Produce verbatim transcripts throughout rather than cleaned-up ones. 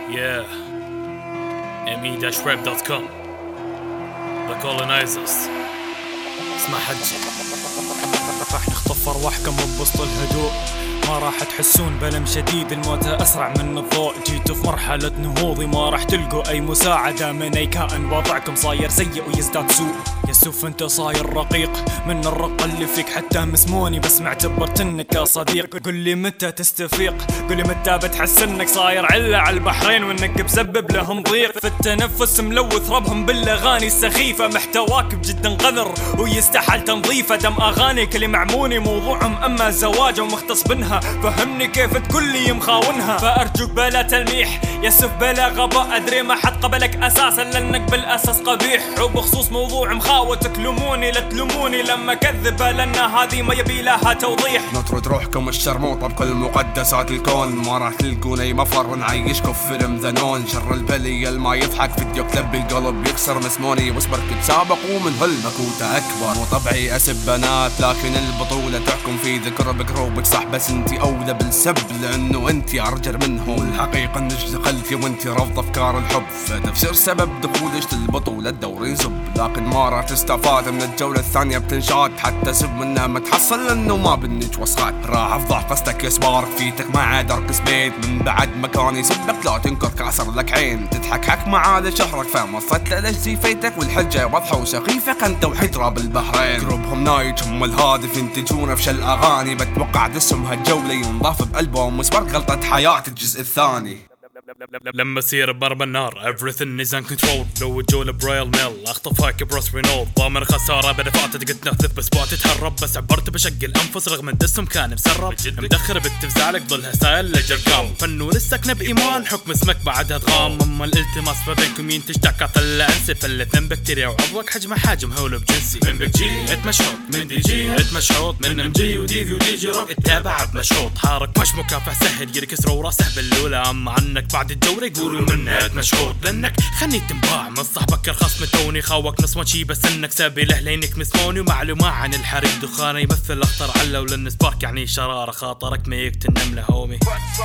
Yeah, ام اي راب دوت كوم The Colonizers. اسمع حجي. راح نخطف أرواحكم بوسط الهدوء، ما راح تحسون بألم شديد، الموت أسرع من الضوء. جيتوا في مرحلة نهوضي، ما راح تلقوا أي مساعدة من أي كائن. وضعكم صاير سيء ويزداد سوء. يسوف انت صاير رقيق من الرقة اللي فيك، حتى مسموني بس معتبرت انك يا صديق. قل لي متى تستفيق، قل لي متى بتحس انك صاير علة على البحرين، وانك بسبب لهم ضيق في التنفس، ملوث ربهم بالاغاني السخيفة. محتواك بجدا قذر ويستحل تنظيفه، دم اغانيك اللي معموني موضوعهم اما زواج ومختص بنها. فهمني كيف تقول لي مخاونها، فارجوك بلا تلميح يسف بلا غباء. ادري ما حد قبلك اساسا لانك بالاساس قبيح، وبخصوص موضوع مخاوة تكلموني لا تلوموني لما كذبه، لان هذه ما يبي لها توضيح. نطرد روحكم الشرموطة بكل مقدسات الكون، ما راح تلقون اي مفر نعيشكم فيلم ذنون. شر البلية الما يضحك فيديو كلب القلب يكسر مسموني، واصبر تسابقوا من هالمكوتة اكبر. وطبعي اسب بنات لكن البطولة تحكم في ذكر بقروبك صح، بس انتي اولى بالسب لانه انتي ارجر منهم. الحقيقة انك دخلتي وانتي رافضة افكار الحب، فتفسير سبب دخولك للبطولة الدوري زب. لكن ما راح تستفاد من الجولة الثانية بتنشات، حتى سب منها ما تحصل لانه ما بنك وسخات. راح افضح قصتك يا سبارك فيتك مع درك سبيت، من بعد مكاني سبك لا تنكر كاسر لك عين. تضحك حك معاد شهرك فمصت ليش زيفيتك، والحجة واضحة وسخيفة انت وحجرة بالبحرين. قربهم نايج هم الهادف ينتجون في شل اغاني، بتوقع دسم هالجولة ينضاف بقلبهم وسبارك غلطة حياة الجزء الثاني. لما سير بضرب النار everything is uncontrolled، لو الجولة برايل ميل اخطف هاك بروس رينولد. ضامن خسارة بدا فاتت قلت نخذف بس بوقت تهرب، بس عبرت بشق الانفس رغم الدسم كان مسرب. مدخر بتفزعلك ظلها ستايل لجرقام، فنور السكنة بايمان حكم اسمك بعدها تغام. اما الالتماس فبينكم مين تشتكى طلع انسف، الاثنين بكتيريا وعضوك حجمه حاجم هولو بجنسي. من بكجي ات مشحوط، من دي جي ات مشحوط، من ام جي ودي في ودي جي روك اتابع بمشحوط. حارك مش مكافح سهل يركسروا راسه باللولة، اما عنك بعد الجولة يقولوا منك مشحوط، لانك خني تنباع من صاحبك ارخص من توني. خاوك نص شي بس انك سابي له لينك مسموني. ومعلومة عن الحريق دخانه يمثل اخطر علو، لان سبارك يعني شرارة خاطرك ما يقتل نملة هومي.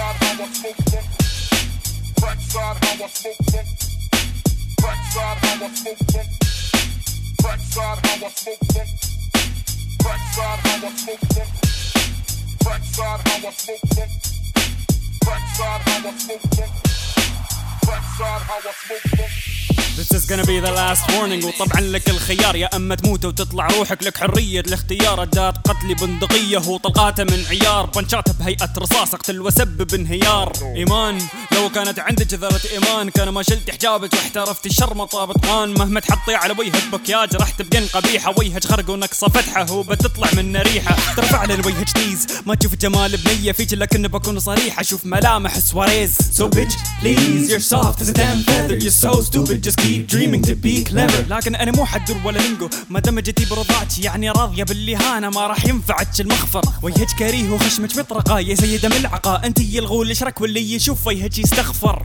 This is gonna be the last warning. وطبعا لك الخيار، يا اما تموت وتطلع روحك، لك حرية الاختيار. اداة قتلي بندقية وطلقاته من عيار، بنشاته بهيئة رصاص اقتل وسبب انهيار. ايمان لو كانت عندك جذرة ايمان، كان ما شلت حجابك واحترفتي الشرمطة بطقان. مهما تحطي على وجهك مكياج راح تبقين قبيحة، وجهك غرق ونقصة فتحة وبتطلع منه ريحة. ترفع للوجهك تيز ما تشوف جمال بنية فيك، لكن بكون صريحة شوف ملامح سواريز. So bitch please you're soft as a damn feather, you're so stupid just keep dreaming to be clever. لكن انا مو حدور ولا لينجو، ما دام جيتي برضاك يعني راضيه باللهانه، ما راح ينفعك المخفر. وجهك كريه وخشمك مطرقه يا سيده ملعقه، انت الغول الشرك واللي يشوف وجهك يستغفر.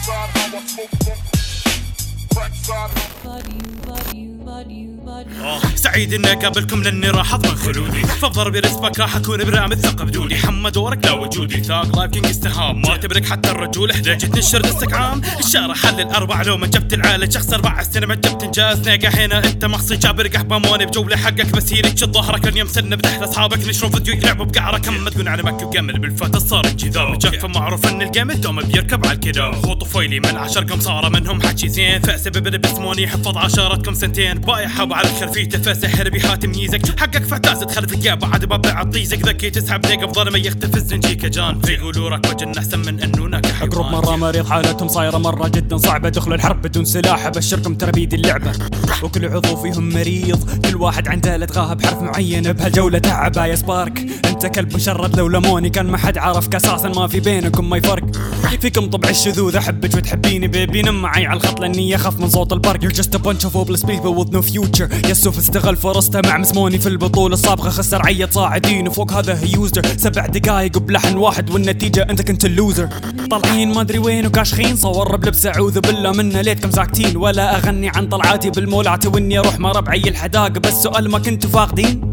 آه سعيد اني اقابلكم لاني راح اضمن خلودي، فبضرب رسمك راح اكون برامج ثقة بدوني. حمد دورك لا وجودي، ثاق لايف كينج استهام، ما تبرك حتى الرجولة. لجيت نشر استقعام الشارع حل الاربع، لو ما جبت العالة شخص اربع السينما جبت انجاز. نيقة هنا انت مخصي جابر قحباموني بجولة حقك مسيرك ظهرك لن يمسن بدحل اصحابك نشروا فيديو يلعبوا بقعرك. اما تقول على مكي وقمل بالفتى صار الجذاب جاك، فمعروف ان الجيم دوم بيركب على الكذا. خو طفيلي من عشر قمصارة منهم حكي زين، فسبب باسموني حفظ عشرتكم سنتين. بايع على الخرفيته فسحر بها تمييزك، حقك فاعتاز تخلف الجاب بعد بابع عطيزك. ذكي تسحب ديق بظل ما يختفز نجيك جان، فيقولوا راك وجن احسن من انه ناكح حيوان. اقرب مرة مريض حالتهم صايرة مرة جدا صعبة، دخلوا الحرب بدون سلاح ابشركم ترى بيد اللعبة. وكل عضو فيهم مريض، كل واحد عنده لتغاها بحرف معين. بهالجولة تعبة يا سبارك، انت كلب مشرد لو لموني كان ما حد عرفك اساسا، ما في بينكم ما يفرق. فيكم طبع الشذوذ احبك وتحبيني بيبي، نم معي على الخط لاني اخاف من صوت البرق. You're just a bunch of hopeless people with no future. يسوف استغل فرصته مع مسموني في البطولة السابقة، خسر عية صاعدين وفوق هذا هيوزر. سبع دقايق وبلحن واحد والنتيجة انت كنت اللوزر. طالعين ما ادري وين وكاشخين، صور بلبس اعوذ بالله منا ليتكم ساكتين. ولا اغني عن طلعاتي بالمولات واني اروح مع ربعي الحداقة، بس سؤال ما كنتوا فاقدين.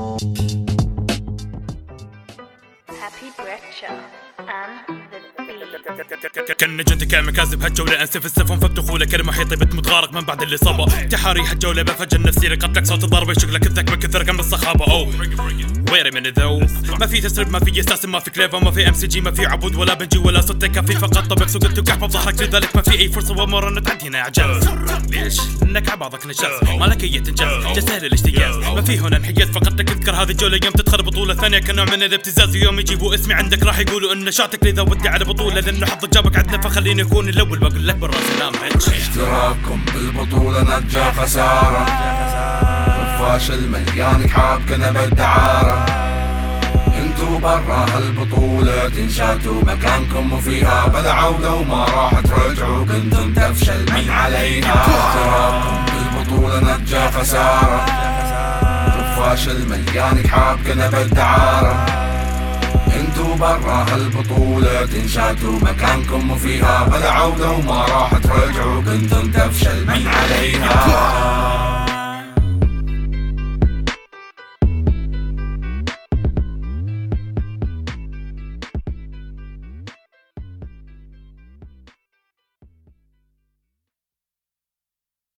Happy Breath Show and the beat. كان نجنت كاميكازي بهالجولة انسف السفن فبدخولة كلمة محيطي بنت متغارق من بعد اللي صبا تحاري هالجولة بفجر نفسي قتلك صوت الضربة يشغلك الذك من كثر كم الصخابة او ويري من الذوب ما في تسريب ما في اساس ما في كليفة ما في ام سي جي ما في عبود ولا بنجي ولا صوت كافي فقط طبق سوقت وكحبة بظهرك لذلك ما في اي فرصة ومرة تعدي هنا اعجاز ليش؟ لانك عباضك نشاز ما لك اي تنجاز جسهل الاشتياز ما في هنا انحياز فقط تذكر هذه الجولة يوم تدخل بطولة ثانية كنوع من الابتزاز ويوم يجيبوا اسمي عندك راح يقولوا ان نشاطك لذا ودي على بطولة لانه حظك جابك عدنا فخليني اكون الاول بقول لك برا سلام هيتش اشتراككم بالبطولة نجا خسارة فاشل مليان كحاب كنب الدعارة انتو برا هالبطولة تنشاتوا مكانكم وفيها بلا عودة وما راح ترجعوا كنتم تفشل من عليها اشتراككم بالبطولة نجا خسارة فاشل مليان كحاب كنب الدعارة انتو برا هالبطولة تنشاتوا مكانكم وفيها بلا عودة وما راح ترجعوا كنتم